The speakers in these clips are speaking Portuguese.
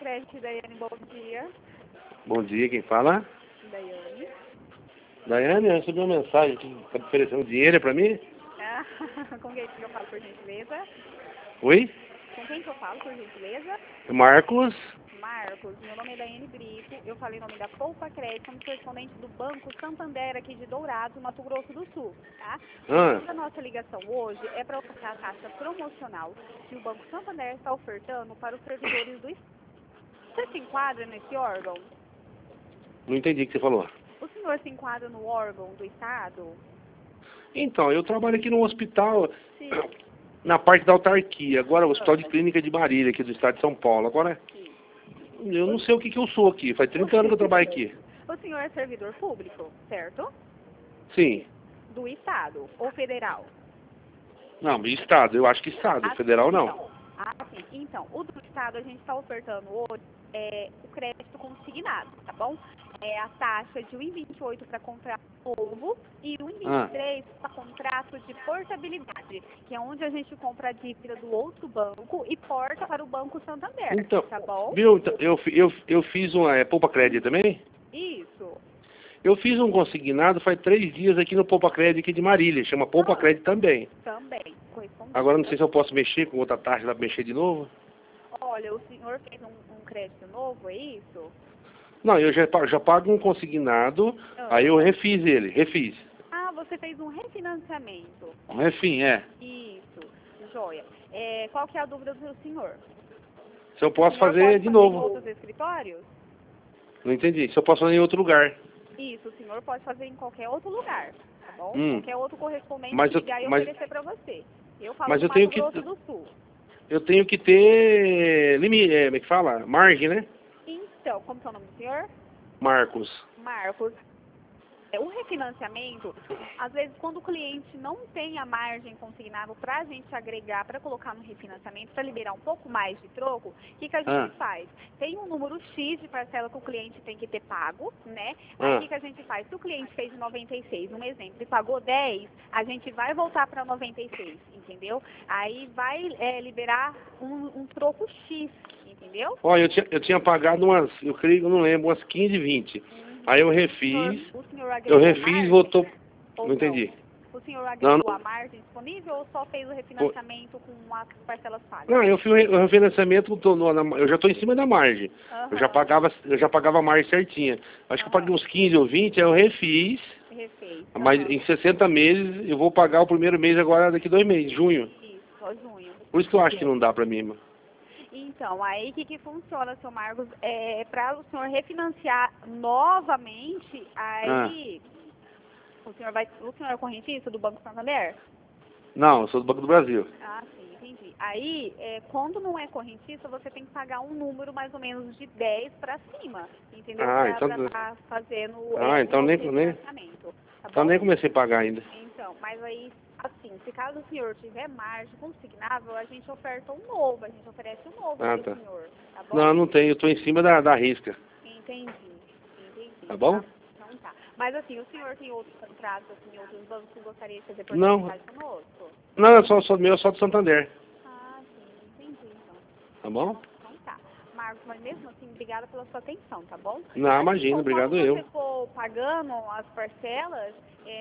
Crédito, Daiane, bom dia. Bom dia, quem fala? Daiane. Daiane, eu recebi uma mensagem que está oferecendo dinheiro para mim. Ah, com quem que eu falo, por gentileza? Oi? Com quem que eu falo, por gentileza? Marcos. Marcos, meu nome é Daiane Brito, eu falei em nome da Poupa Crédito, como correspondente do Banco Santander aqui de Dourados, Mato Grosso do Sul, tá? O motivo da nossa ligação hoje é para ofertar a taxa promocional que o Banco Santander está ofertando para os servidores do Estado. Você se enquadra nesse órgão? Não entendi o que você falou. O senhor se enquadra no órgão do Estado? Então, eu trabalho aqui no hospital, Sim. na parte da autarquia. Agora, o Hospital de Clínica de Marília, aqui do estado de São Paulo. Agora, eu não sei o que eu sou aqui. Faz 30 anos que eu trabalho aqui. O senhor é servidor público, certo? Sim. Do Estado ou federal? Não, Estado. Eu acho que Estado. Federal, não. Sim. Então, o do Estado a gente está ofertando hoje o crédito consignado, tá bom? É a taxa de 1,28 para contrato novo e 1,23 para contrato de portabilidade, que é onde a gente compra a dívida do outro banco e porta para o Banco Santander, Então, tá bom? viu? Então, eu fiz uma Poupa Crédito também? Isso. Eu fiz um consignado faz 3 dias aqui no Poupa Crédito aqui de Marília. Chama Poupa Crédito também. Também. Corresponde. Agora não sei se eu posso mexer com outra taxa lá para mexer de novo. Olha, o senhor fez um crédito novo, é isso? Não, eu já pago um consignado, aí eu refiz ele, refiz. Ah, você fez um refinanciamento. Um refim, é. Isso, joia. Qual que é a dúvida do senhor? Se eu posso fazer pode de fazer novo. em outros escritórios? Não entendi. Se eu posso fazer em outro lugar. Isso, o senhor pode fazer em qualquer outro lugar, tá bom? Qualquer outro correspondente ligar e oferecer para você. Eu falo do Mato Grosso do Sul. Eu tenho que ter limite, como é que fala? Margem, né? Então, como é o nome do senhor? Marcos. Marcos. O refinanciamento, às vezes, quando o cliente não tem a margem consignada para a gente agregar, para colocar no refinanciamento, para liberar um pouco mais de troco, o que a gente faz? Tem um número X de parcela que o cliente tem que ter pago, né? Aí o que a gente faz? Se o cliente fez 96, um exemplo, e pagou 10, a gente vai voltar para 96, entendeu? Aí vai liberar um troco X, entendeu? Olha, eu tinha pagado eu creio, eu não lembro, umas 15, 20. Aí eu refiz, voltou, não entendi. O senhor agregou a margem disponível ou só fez o refinanciamento com as parcelas pagas? Não, eu fiz o refinanciamento, eu já estou em cima da margem. Eu já pagava a margem certinha. Acho que eu paguei uns 15 ou 20, aí eu refiz. Mas em 60 meses, eu vou pagar o primeiro mês agora daqui 2 meses, junho. Isso, só junho. Por isso que eu acho que não dá para mim, mano. Então, aí o que funciona, seu Marcos, para o senhor refinanciar novamente, aí o senhor é correntista do Banco Santander? Não, eu sou do Banco do Brasil. Ah, sim, entendi. Aí, quando não é correntista, você tem que pagar um número mais ou menos de 10 para cima, entendeu? Para estar fazendo então refinanciamento. Então nem comecei a pagar ainda. Então, mas aí, assim, se caso o senhor tiver margem consignável, a gente oferta um novo, a gente oferece um novo para o senhor, tá bom? Não tenho, eu estou em cima da risca. Entendi. Tá bom? Então tá. Mas assim, o senhor tem outros contratos, assim, outros bancos que gostaria de fazer porcentagem conosco? Não, é só do Santander. Ah, sim, entendi, então. Tá bom? Então tá. Marcos, mas mesmo assim, obrigada pela sua atenção, tá bom? Não, imagina, obrigado eu. Quando você for pagando as parcelas,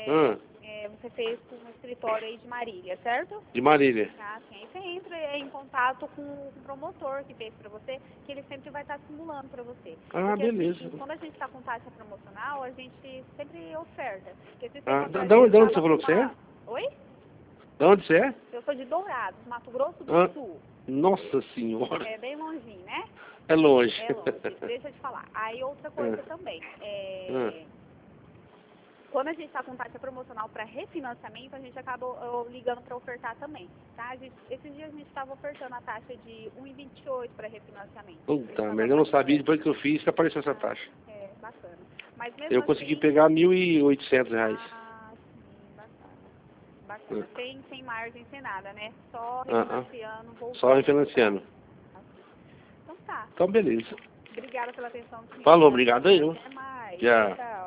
você fez com um escritório aí de Marília, certo? De Marília. Tá, sim. Aí você entra em contato com o promotor que fez pra você, que ele sempre vai estar simulando pra você. Ah, porque, beleza. assim, quando a gente tá com taxa promocional, a gente sempre oferta. De onde você falou que você é? Oi? De onde você é? Eu sou de Dourados, Mato Grosso do Sul. Nossa Senhora. É bem longinho, né? É longe. É longe, deixa eu te falar. Aí outra coisa também, quando a gente está com taxa promocional para refinanciamento, a gente acaba ligando para ofertar também, tá? Esses dias a gente estava ofertando a taxa de 1,28 para refinanciamento. Puta merda, eu não sabia, depois que eu fiz, que apareceu essa taxa. Bacana. Mas mesmo eu consegui pegar R$1.800. Ah, sim, bacana. Sem margem, sem nada, né? Só refinanciando, voltando. Só refinanciando. Então tá. Então beleza. Obrigada pela atenção, senhor. Falou, obrigado eu. Até mais. Já. Tchau.